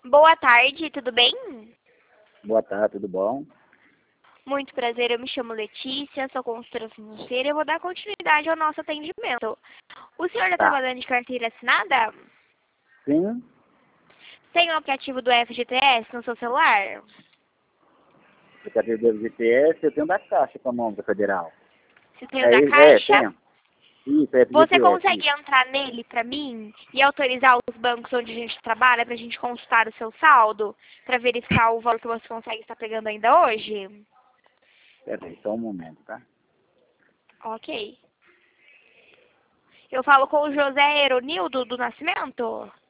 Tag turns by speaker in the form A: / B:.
A: Boa tarde, tudo bem?
B: Boa tarde, tudo bom?
A: Muito prazer, eu me chamo Letícia, sou consultora financeira e eu vou dar continuidade ao nosso atendimento. O senhor está
B: Tá.
A: trabalhando de carteira assinada?
B: Sim,
A: Tem o aplicativo do FGTS no seu celular?
B: aplicativo do FGTS, eu tenho da Caixa Econômica Federal.
A: Se tem o da Caixa?
B: Tenho. Isso, é
A: Você
B: FGTS,
A: consegue
B: isso.
A: entrar nele para mim e autorizar os bancos onde a gente trabalha para a gente consultar o seu saldo? Para verificar o valor que você consegue estar pegando ainda hoje?
B: Espera aí, só um momento, tá?
A: Ok. Eu falo com o José Eronildo do Nascimento?